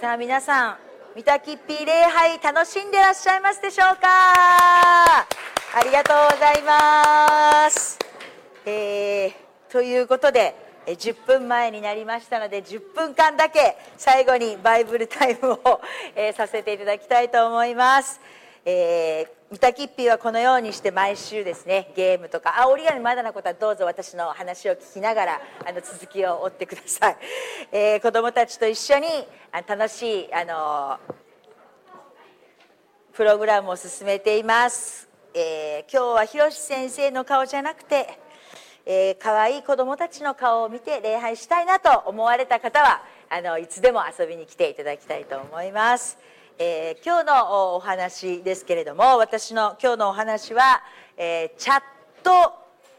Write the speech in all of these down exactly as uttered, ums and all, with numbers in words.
さあ皆さん、御嶽っぴ礼拝楽しんでらっしゃいますでしょうか。ありがとうございます。えー、ということでじゅっぷんまえになりましたので、じゅっぷんかんだけ最後にバイブルタイムを、えー、させていただきたいと思います。えー、御嶽っぴはこのようにして毎週ですね、ゲームとか、あ、折り紙まだのことはどうぞ私の話を聞きながらあの続きを追ってください。えー、子どもたちと一緒にあ楽しいあのプログラムを進めています。えー、今日はひろし先生の顔じゃなくて、えー、かわいい子どもたちの顔を見て礼拝したいなと思われた方はあのいつでも遊びに来ていただきたいと思います。えー、今日のお話ですけれども、私の今日のお話は、えー、チャット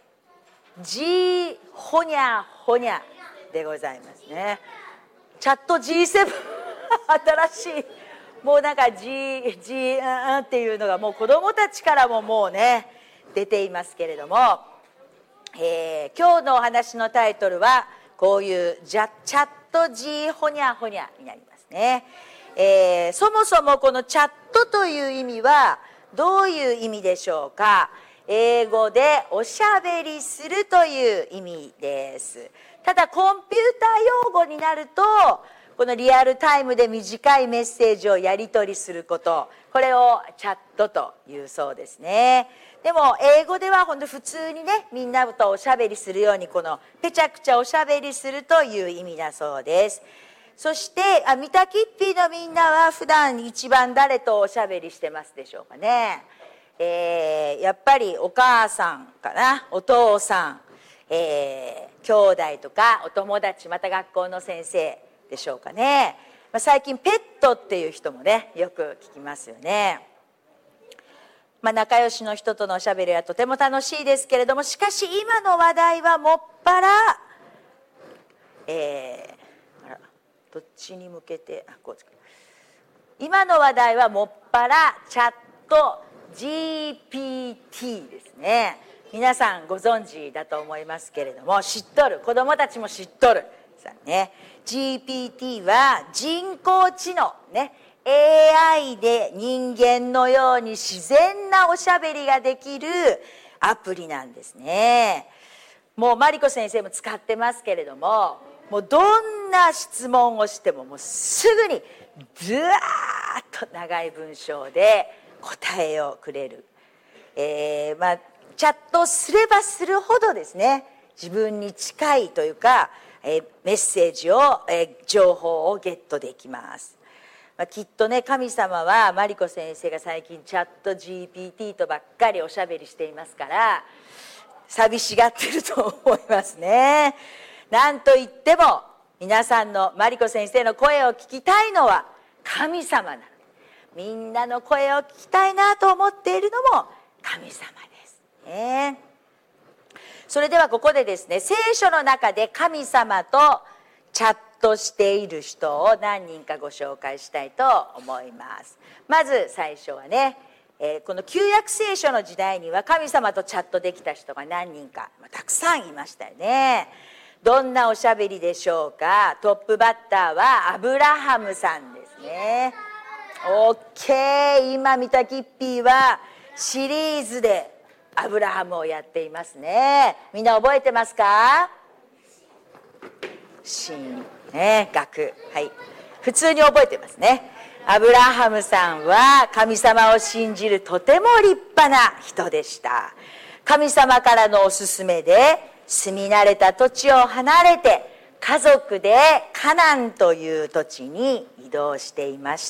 G ホニャホニャでございますね。チャット ジーセブン 新しい、もうなんか G, G うんっていうのがもう子どもたちからももうね出ていますけれども、えー、今日のお話のタイトルはこういうチャット G ホニャホニャになりますね。えー、そもそもこのチャットという意味はどういう意味でしょうか。英語でおしゃべりするという意味です。ただコンピューター用語になると、このリアルタイムで短いメッセージをやり取りすること、これをチャットというそうですね。でも英語では本当普通にね、みんなとおしゃべりするように、このぺちゃくちゃおしゃべりするという意味だそうです。そしてあ御嶽っぴのみんなは普段一番誰とおしゃべりしてますでしょうかね。えー、やっぱりお母さんかな、お父さん、えー、兄弟とかお友達、また学校の先生でしょうかね。まあ、最近ペットっていう人もねよく聞きますよね。まあ、仲良しの人とのおしゃべりはとても楽しいですけれども、しかし今の話題はもっぱら、えーどっちに向けて、あ、こう今の話題はもっぱらチャット ジーピーティー ですね。皆さんご存知だと思いますけれども、知っとる、子どもたちも知っとるさあ、ね、ジーピーティー は人工知能ね、エーアイ で人間のように自然なおしゃべりができるアプリなんですね。もうマリコ先生も使ってますけれども、もうどんな質問をしてももうすぐにずわーっと長い文章で答えをくれる、えーまあ、チャットすればするほどですね、自分に近いというか、えー、メッセージを、えー、情報をゲットできます。まあ、きっとね、神様はマリコ先生が最近チャット ジーピーティー とばっかりおしゃべりしていますから寂しがってると思いますね。なんといっても皆さんのマリコ先生の声を聞きたいのは神様なので、みんなの声を聞きたいなと思っているのも神様ですね。それではここでですね、聖書の中で神様とチャットしている人を何人かご紹介したいと思います。まず最初はね、えー、この旧約聖書の時代には神様とチャットできた人が何人か、まあ、たくさんいましたよね。どんなおしゃべりでしょうか。トップバッターはアブラハムさんですね。 OK、 今御嶽っぴはシリーズでアブラハムをやっていますね。みんな覚えてますか。神ね、学、はい、普通に覚えてますね。アブラハムさんは神様を信じるとても立派な人でした。神様からのおすすめで住み慣れた土地を離れて家族でカナンという土地に移動していました。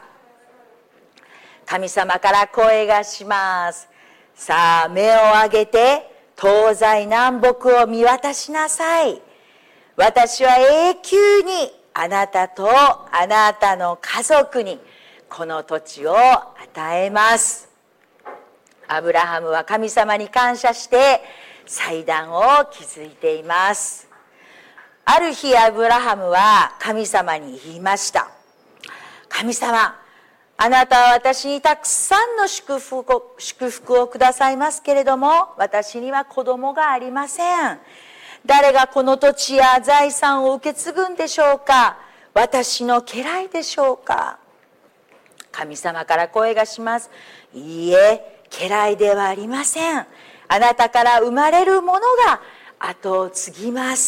神様から声がします。さあ目を上げて東西南北を見渡しなさい。私は永久にあなたとあなたの家族にこの土地を与えます。アブラハムは神様に感謝して祭壇を築いています。ある日アブラハムは神様に言いました。神様、あなたは私にたくさんの祝福を、祝福をくださいますけれども、私には子供がありません。誰がこの土地や財産を受け継ぐんでしょうか。 私の家来でしょうか。神様から声がします。いいえ、家来ではありません。あなたから生まれるものが後を継ぎます。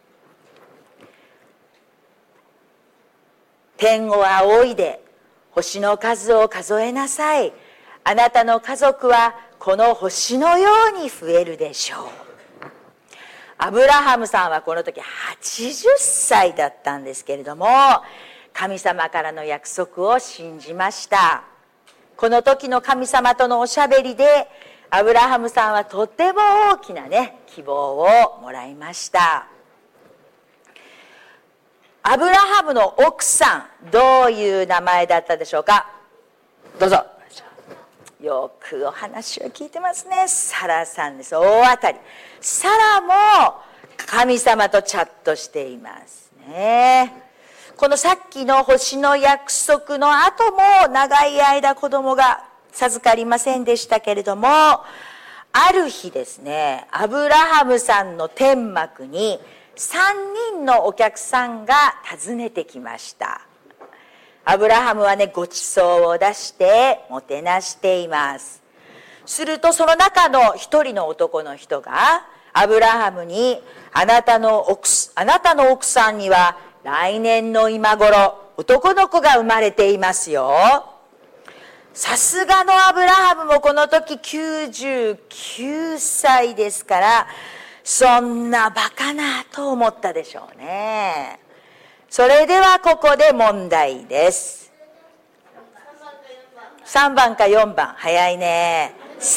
天を仰いで星の数を数えなさい。あなたの家族はこの星のように増えるでしょう。アブラハムさんはこの時はちじゅっさいだったんですけれども、神様からの約束を信じました。この時の神様とのおしゃべりでアブラハムさんはとても大きなね希望をもらいました。アブラハムの奥さん、どういう名前だったでしょうか。どうぞ。よくお話を聞いてますね。サラさんです。大当たり。サラも神様とチャットしていますね。このさっきの星の約束の後も長い間子供が授かりませんでしたけれども、ある日ですね、アブラハムさんの天幕にさんにんのお客さんが訪ねてきました。アブラハムはね、ごちそうを出してもてなしています。するとその中の一人の男の人がアブラハムに、あなたの奥、あなたの奥さんには来年の今頃男の子が生まれていますよ。さすがのアブラハムもこの時きゅうじゅうきゅうさいですから、そんなバカなと思ったでしょうね。それではここで問題です。さんばんかよんばん、早いね。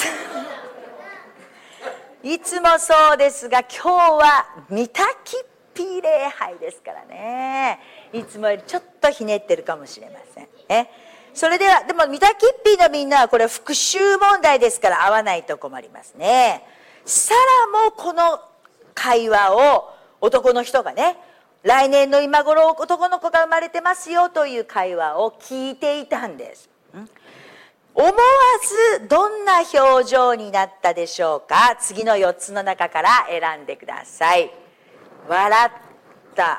いつもそうですが、今日は見たきっぴ礼拝ですからね。いつもよりちょっとひねってるかもしれませんね。それでは、でも見たきっぴのみんなはこれは復習問題ですから合わないと困りますね。サラもこの会話を男の人がね、来年の今頃男の子が生まれてますよという会話を聞いていたんです。思わずどんな表情になったでしょうか。次のよっつの中から選んでください。笑った、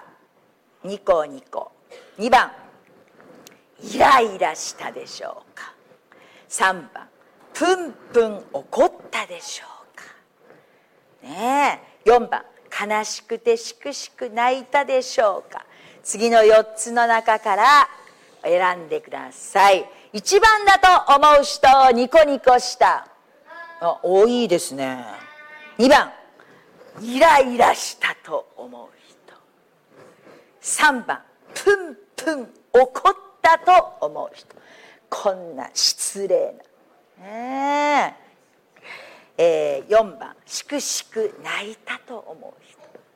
ニコニコ。にばん、イライラしたでしょうか。さんばん、プンプン怒ったでしょうか。ねえ。よんばん、悲しくてしくしく泣いたでしょうか。次のよっつの中から選んでください。いちばんだと思う人、ニコニコした。あ、多いですね。にばん、イライラしたと思う人。さんばん、プンプン怒ったと思う人。こんな失礼な。ねえ。えー、よんばん、しくしく泣いたと思う人。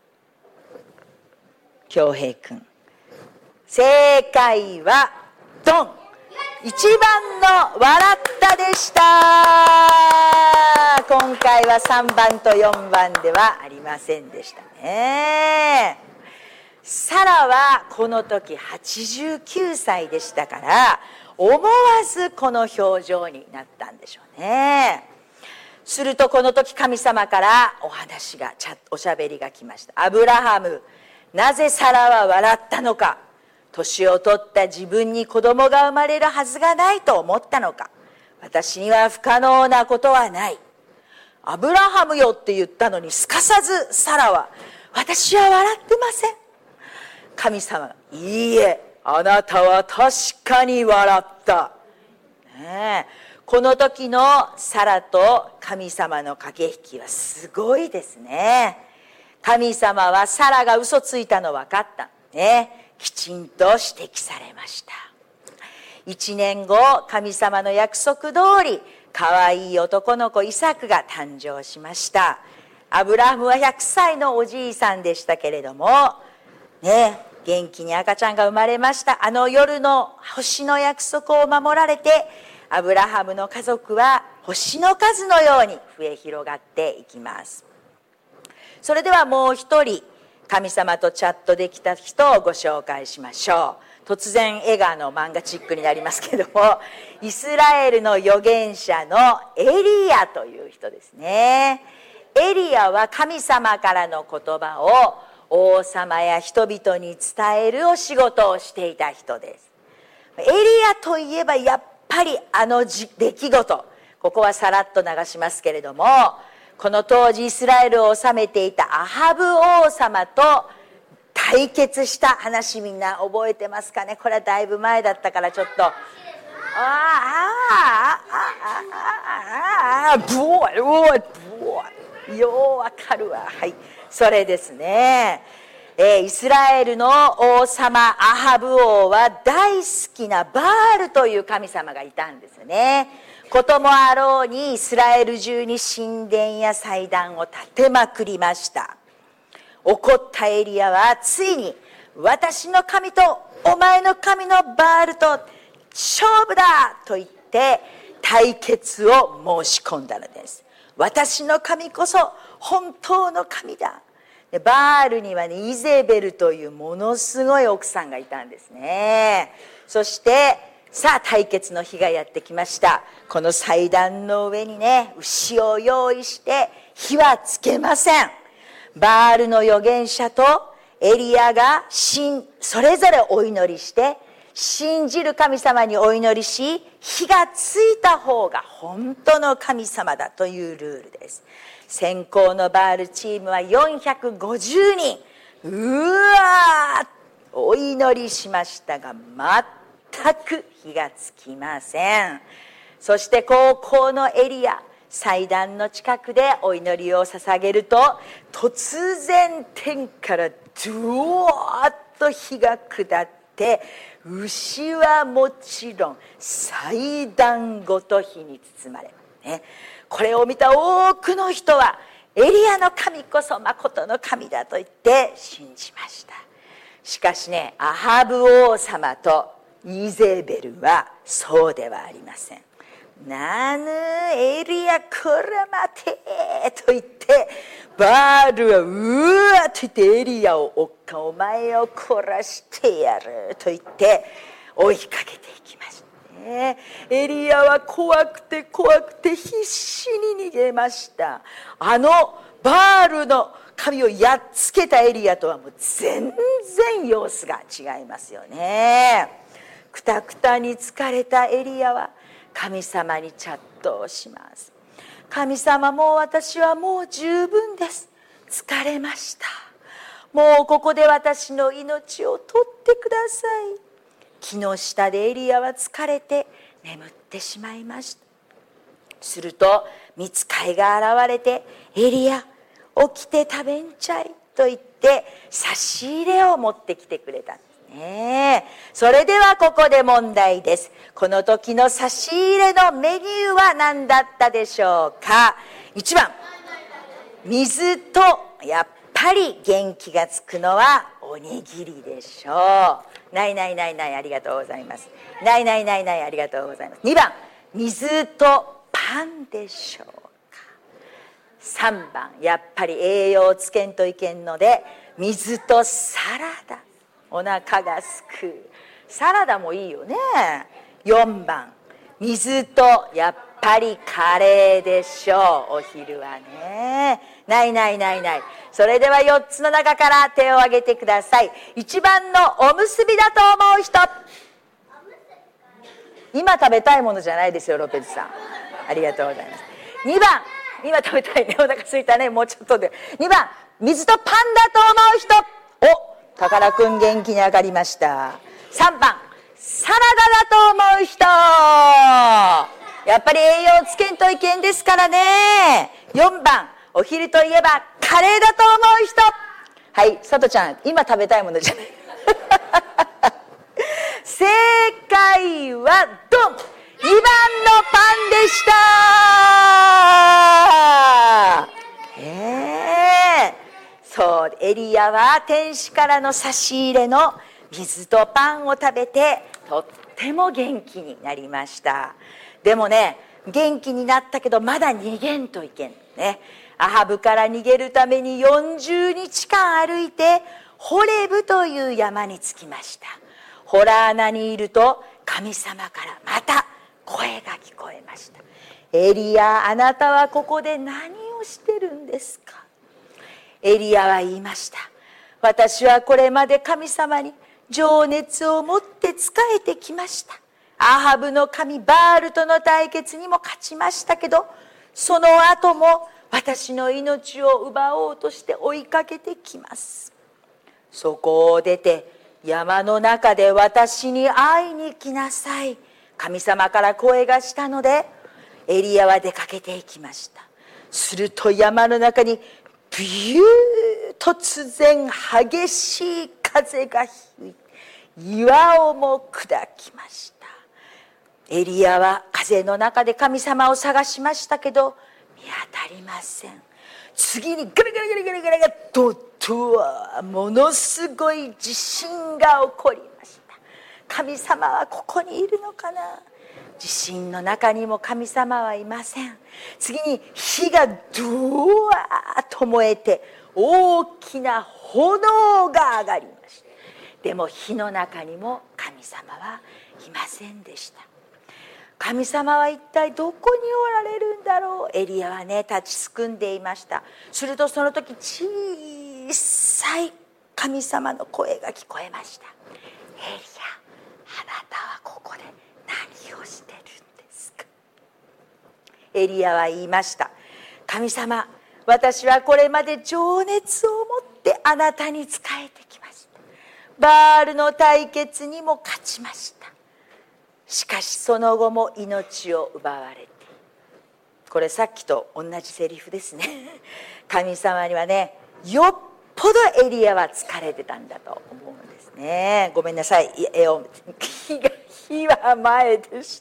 恭平くん、正解はドン、いちばんの笑ったでした。今回はさんばんとよんばんではありませんでしたね。サラはこの時はちじゅうきゅうさいでしたから、思わずこの表情になったんでしょうね。するとこの時神様からお話が、おしゃべりが来ました。アブラハム、なぜサラは笑ったのか。年を取った自分に子供が生まれるはずがないと思ったのか。私には不可能なことはない。アブラハムよって言ったのに、すかさずサラは、私は笑ってません。神様が、いいえ、あなたは確かに笑った。ねえ、この時のサラと神様の駆け引きはすごいですね。神様はサラが嘘ついたの分かったね。きちんと指摘されました。一年後、神様の約束通り、かわいい男の子イサクが誕生しました。アブラハムはひゃくさいのおじいさんでしたけれども、ね、元気に赤ちゃんが生まれました。あの夜の星の約束を守られて、アブラハムの家族は星の数のように増え広がっていきます。それではもう一人、神様とチャットできた人をご紹介しましょう。突然絵がの漫画チックになりますけども、イスラエルの預言者のエリアという人ですね。エリアは神様からの言葉を王様や人々に伝えるお仕事をしていた人です。エリアといえばやっぱりあの出来事、ここはさらっと流しますけれども、この当時イスラエルを治めていたアハブ王様と対決した話、みんな覚えてますかね。これはだいぶ前だったからちょっとああああああブオイブオイブオイようわかるわ。はい、それですね。えー、イスラエルの王様アハブ王は大好きなバールという神様がいたんですよね。こともあろうにイスラエル中に神殿や祭壇を建てまくりました。怒ったエリアはついに、私の神とお前の神のバールと勝負だと言って対決を申し込んだのです。私の神こそ本当の神だ。でバールにはね、イゼベルというものすごい奥さんがいたんですね。そしてさあ対決の日がやってきました。この祭壇の上にね、牛を用意して火はつけません。バールの預言者とエリアがそれぞれお祈りして、信じる神様にお祈りし、火がついた方が本当の神様だというルールです。先行のバールチームはよんひゃくごじゅうにん、うわーお祈りしましたが全く火がつきません。そして後攻のエリア、祭壇の近くでお祈りを捧げると、突然天からドワーッと火が下って、牛はもちろん祭壇ごと火に包まれますね。これを見た多くの人は、エリアの神こそ誠の神だと言って信じました。しかしね、アハブ王様とイゼベルはそうではありません。なぬエリアこら待てと言って、バールはうわと言ってエリアをおっかお前を殺してやると言って追いかけていきましたね。エリアは怖くて怖くて必死に逃げました。あのバールの神をやっつけたエリアとはもう全然様子が違いますよね。くたくたに疲れたエリアは神様にチャットをします。神様、もう私はもう十分です。疲れました。もうここで私の命を取ってください。木の下でエリアは疲れて眠ってしまいました。すると御使いが現れて、エリア起きて食べんちゃいと言って差し入れを持ってきてくれたんですね。それではここで問題です。この時の差し入れのメニューは何だったでしょうか。いちばん、水とやっぱり元気がつくのはおにぎりでしょう。ないないないない、ありがとうございます。ないないないない、ありがとうございます。にばん、水とパンでしょうか。さんばん、やっぱり栄養つけんといけんので水とサラダ、お腹がすくサラダもいいよね。よんばん、水とやっぱりカレーでしょう。お昼はね。ないないないない。それではよっつの中から手を挙げてください。いちばんのおむすびだと思う人。今食べたいものじゃないですよ、ロペズさん。ありがとうございます。にばん、今食べたいね、お腹空いたね、もうちょっとで。にばん、水とパンだと思う人。お、宝くん元気に上がりました。さんばん、サラダだと思う人。やっぱり栄養つけんといけんですからね。よんばん、お昼といえばカレーだと思う人。はい、さとちゃん、今食べたいものじゃない正解はドン、にばんのパンでした。えー、そうエリアは天使からの差し入れの水とパンを食べてとっても元気になりました。でもね、元気になったけどまだ逃げんといけんね。アハブから逃げるためによんじゅうにちかん歩いてホレブという山に着きました。ホラー穴にいると神様からまた声が聞こえました。エリア、あなたはここで何をしてるんですか。エリアは言いました。 私はこれまで神様に情熱を持って仕えてきました。アハブの神バールとの対決にも勝ちましたけど、その後も私の命を奪おうとして追いかけてきます。そこを出て山の中で私に会いに来なさい、神様から声がしたので、エリアは出かけていきました。すると山の中にビュー突然激しい風が吹いて岩をも砕きました。エリアは風の中で神様を探しましたけど見当たりません。次にガラガラガラガラガラガラドッとはものすごい地震が起こりました。神様はここにいるのかな。地震の中にも神様はいません。次に火がドワーッと燃えて大きな炎が上がりました。でも火の中にも神様はいませんでした。神様は一体どこにおられるんだろう。エリアはね、立ちすくんでいました。するとその時小さい神様の声が聞こえました。エリア、あなたはここで何をしてるんですか。エリアは言いました。神様、私はこれまで情熱を持ってあなたに仕えてきました。バールの対決にも勝ちました。しかしその後も命を奪われて、これさっきと同じセリフですね。神様にはね、よっぽどエリアは疲れてたんだと思うんですね。ごめんなさい、絵を火が火は前でした。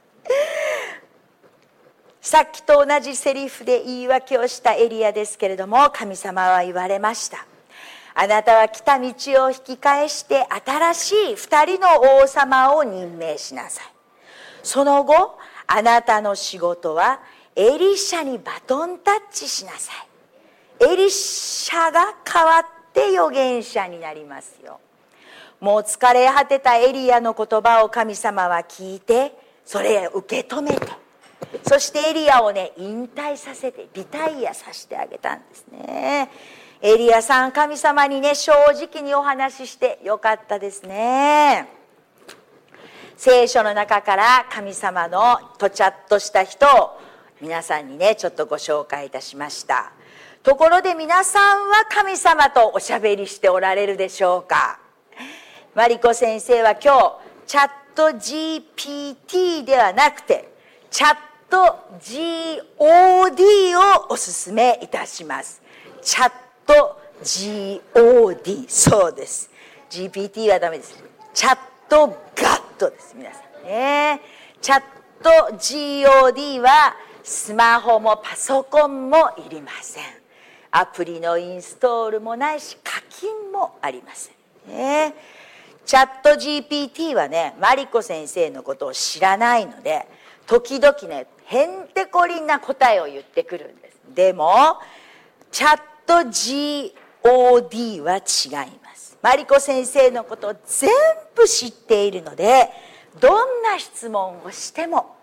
さっきと同じセリフで言い訳をしたエリアですけれども、神様は言われました。あなたは来た道を引き返して新しい二人の王様を任命しなさい。その後あなたの仕事はエリシャにバトンタッチしなさい。エリシャが代わって預言者になりますよ。もう疲れ果てたエリアの言葉を神様は聞いて、それを受け止めて、そしてエリアをね、引退させてリタイアさせてあげたんですね。エリアさん、神様にね、正直にお話ししてよかったですね。聖書の中から神様のとちゃっとした人を皆さんにね、ちょっとご紹介いたしました。ところで皆さんは神様とおしゃべりしておられるでしょうか。マリコ先生は今日チャット ジーピーティー ではなくてチャット ジーオーディー をおすすめいたします。チャット ジーオーディー、 そうです。 ジーピーティー はダメです。チャットガットです。皆さんね、チャット ジーオーディー はスマホもパソコンもいりません。アプリのインストールもないし課金もありませんね。チャット ジーピーティー はね、マリコ先生のことを知らないので時々ね、へんてこりんな答えを言ってくるんです。でもチャット ジーオーディー は違います。マリコ先生のことを全部知っているので、どんな質問をしても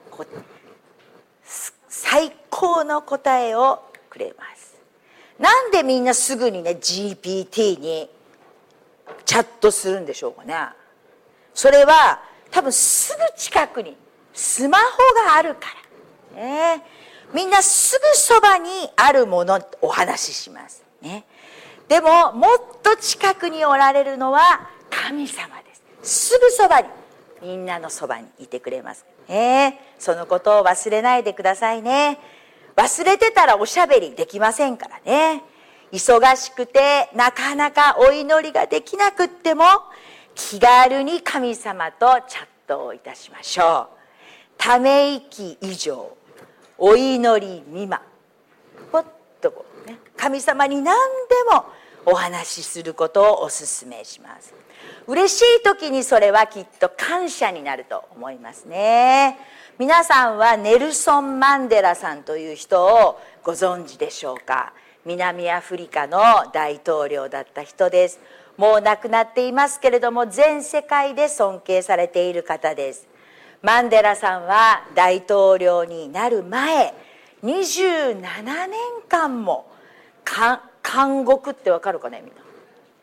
最高の答えをくれます。なんでみんなすぐにね ジーピーティー にチャットするんでしょうかね。それは多分すぐ近くにスマホがあるからね。みんなすぐそばにあるものお話ししますね。でももっと近くにおられるのは神様です。すぐそばに、みんなのそばにいてくれますね。そのことを忘れないでくださいね。忘れてたらおしゃべりできませんからね。忙しくてなかなかお祈りができなくっても気軽に神様とチャットをいたしましょう。ため息以上、お祈り未満、ポッとこう、ね、神様に何でもお話しすることをお勧めします。嬉しい時にそれはきっと感謝になると思いますね。皆さんはネルソン・マンデラさんという人をご存知でしょうか。南アフリカの大統領だった人です。もう亡くなっていますけれども、全世界で尊敬されている方です。マンデラさんは大統領になる前にじゅうななねんかんも監獄ってわかるかね、みんな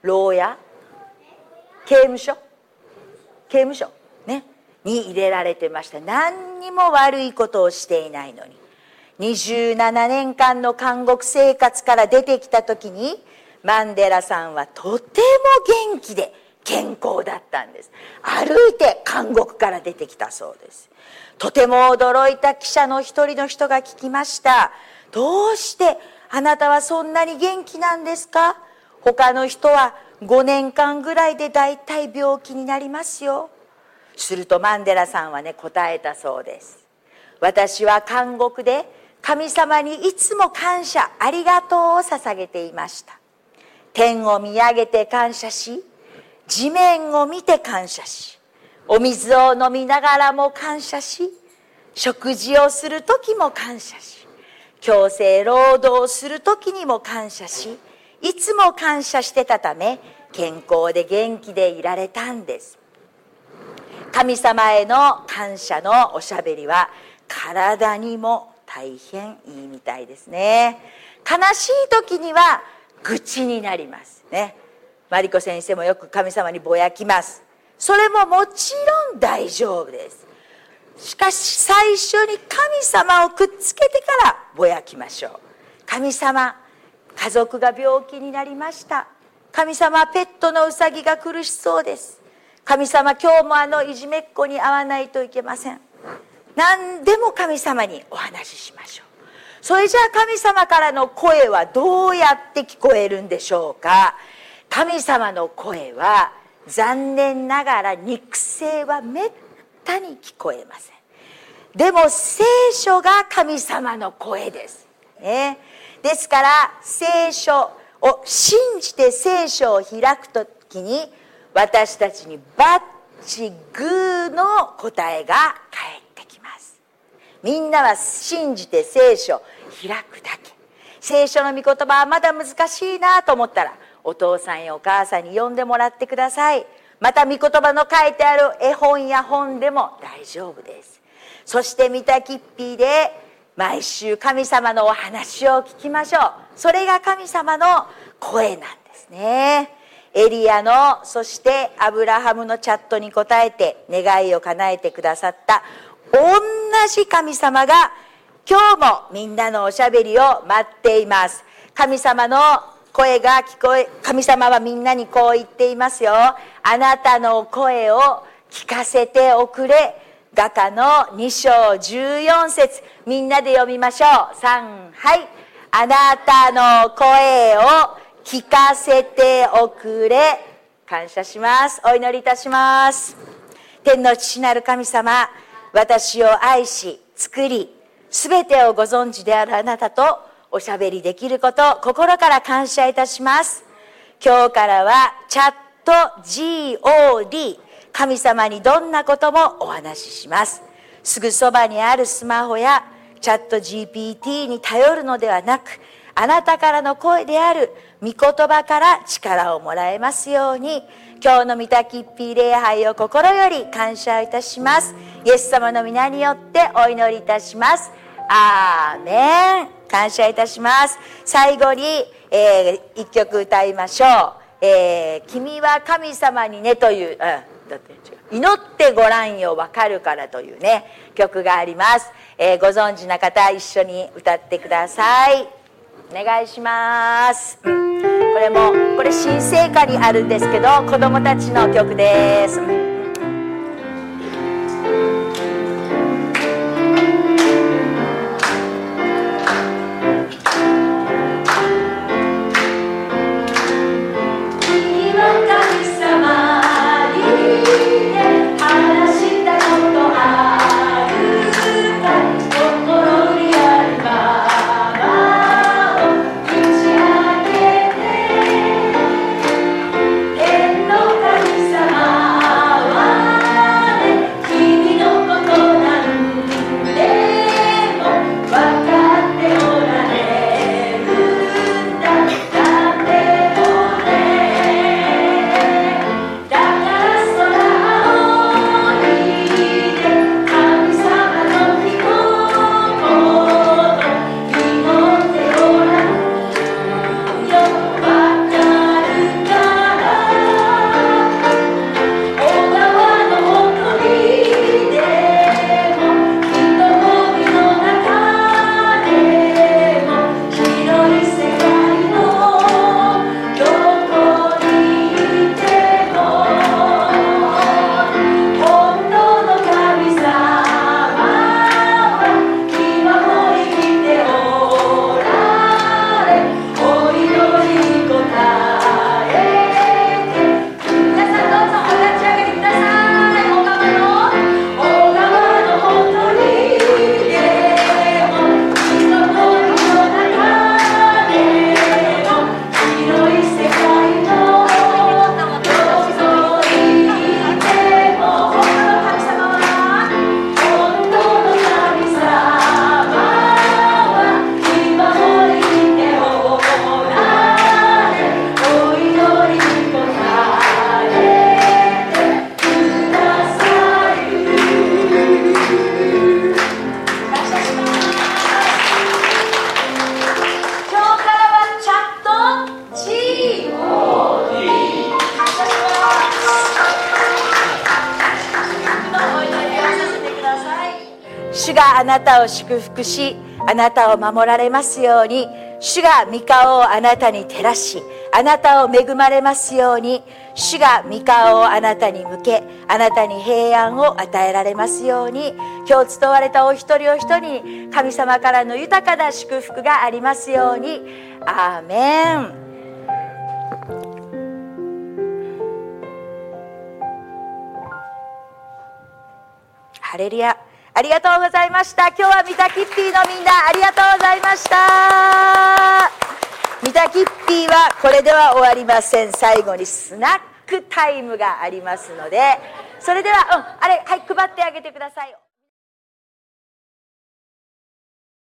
牢屋、刑務所、刑務所ねに入れられてました。何にも悪いことをしていないのに、にじゅうななねんかんの監獄生活から出てきた時に、マンデラさんはとても元気で健康だったんです。歩いて監獄から出てきたそうです。とても驚いた記者の一人の人が聞きました。どうしてあなたはそんなに元気なんですか？他の人はごねんかんぐらいでだいたい病気になりますよ。するとマンデラさんはね、答えたそうです。私は監獄で神様にいつも感謝、ありがとうを捧げていました。天を見上げて感謝し、地面を見て感謝し、お水を飲みながらも感謝し、食事をする時も感謝し、強制労働する時にも感謝し、いつも感謝してたため、健康で元気でいられたんです。神様への感謝のおしゃべりは体にも大変いいみたいですね。悲しい時には愚痴になりますね。マリコ先生もよく神様にぼやきます。それももちろん大丈夫です。しかし最初に神様をくっつけてからぼやきましょう。神様、家族が病気になりました。神様、ペットのウサギが苦しそうです。神様、今日もあのいじめっ子に会わないといけません。何でも神様にお話ししましょう。それじゃあ神様からの声はどうやって聞こえるんでしょうか。神様の声は残念ながら肉声はめったに聞こえません。でも聖書が神様の声です、ね、ですから聖書を信じて聖書を開くときに、私たちにバッチグーの答えが返ってきます。みんなは信じて聖書を開くだけ。聖書の御言葉はまだ難しいなと思ったら、お父さんやお母さんに読んでもらってください。また御言葉の書いてある絵本や本でも大丈夫です。そして見たきっぴーで毎週神様のお話を聞きましょう。それが神様の声なんですね。エリアの、そしてアブラハムのチャットに答えて願いを叶えてくださった同じ神様が今日もみんなのおしゃべりを待っています。神様の声が聞こえ、神様はみんなにこう言っていますよ。あなたの声を聞かせておくれ。画家のに章じゅうよん節、みんなで読みましょう。さん、はい。あなたの声を聞かせておくれ。感謝します。お祈りいたします。天の父なる神様、私を愛し作り、すべてをご存知であるあなたとおしゃべりできること、心から感謝いたします。今日からはチャット ジーオーディー、 神様にどんなこともお話しします。すぐそばにあるスマホやチャット ジーピーティー に頼るのではなく、あなたからの声である御言葉から力をもらえますように、今日の御たきっぴ礼拝を心より感謝いたします。イエス様の皆によってお祈りいたします。アーメン。感謝いたします。最後に、えー、一曲歌いましょう。えー、君は神様にねという、うん、だって違う、祈ってごらんよわかるからというね曲があります。えー、ご存知な方一緒に歌ってください。お願いします、うん、これもこれ新聖歌にあるんですけど、子供たちの曲です。 天の神様主があなたを祝福し、あなたを守られますように。主が御顔をあなたに照らし、あなたを恵まれますように。主が御顔をあなたに向け、あなたに平安を与えられますように。今日伝われたお一人お一人に神様からの豊かな祝福がありますように。アーメン。ハレルヤ。ありがとうございました。今日はミタキッピーのみんなありがとうございました。ミタキッピーはこれでは終わりません。最後にスナックタイムがありますので、それでは、うん、あれ、はい、配ってあげてください。